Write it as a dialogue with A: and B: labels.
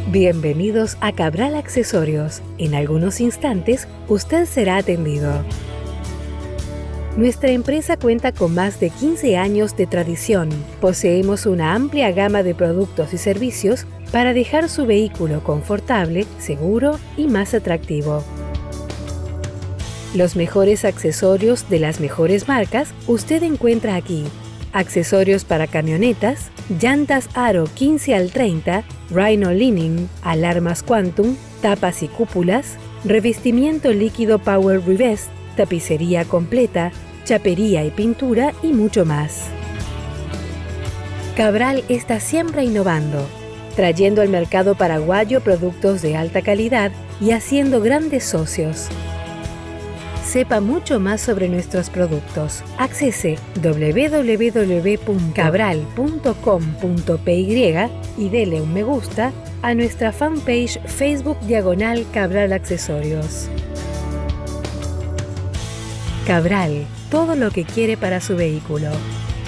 A: Bienvenidos a Cabral Accesorios. En algunos instantes, usted será atendido. Nuestra empresa cuenta con más de 15 años de tradición. Poseemos una amplia gama de productos y servicios para dejar su vehículo confortable, seguro y más atractivo. Los mejores accesorios de las mejores marcas usted encuentra aquí. Accesorios para camionetas, llantas Aro 15 al 30, Rhino Lining, alarmas Quantum, tapas y cúpulas, revestimiento líquido Power Revest, tapicería completa, chapería y pintura y mucho más. Cabral está siempre innovando, trayendo al mercado paraguayo productos de alta calidad y haciendo grandes socios. Sepa mucho más sobre nuestros productos. Accese www.cabral.com.py y dele un me gusta a nuestra fanpage Facebook/Cabral Accesorios. Cabral, todo lo que quiere para su vehículo.